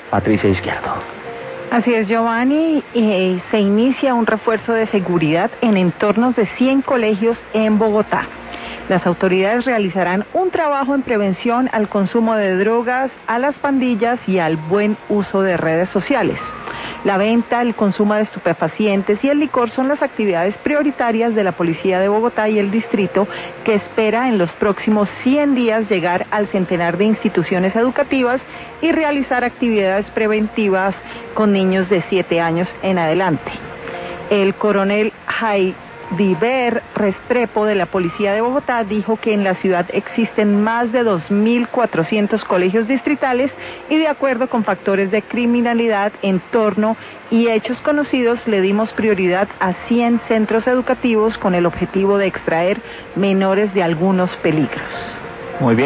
Patricia Izquierdo. Así es, Giovanni, se inicia un refuerzo de seguridad en entornos de 100 colegios en Bogotá. Las autoridades realizarán un trabajo en prevención al consumo de drogas, a las pandillas y al buen uso de redes sociales. La venta, el consumo de estupefacientes y el licor son las actividades prioritarias de la Policía de Bogotá y el distrito, que espera en los próximos 100 días llegar al centenar de instituciones educativas y realizar actividades preventivas con niños de 7 años en adelante. El coronel Jaidiver Restrepo de la Policía de Bogotá dijo que en la ciudad existen más de 2.400 colegios distritales y de acuerdo con factores de criminalidad, entorno y hechos conocidos, le dimos prioridad a 100 centros educativos con el objetivo de extraer menores de algunos peligros. Muy bien.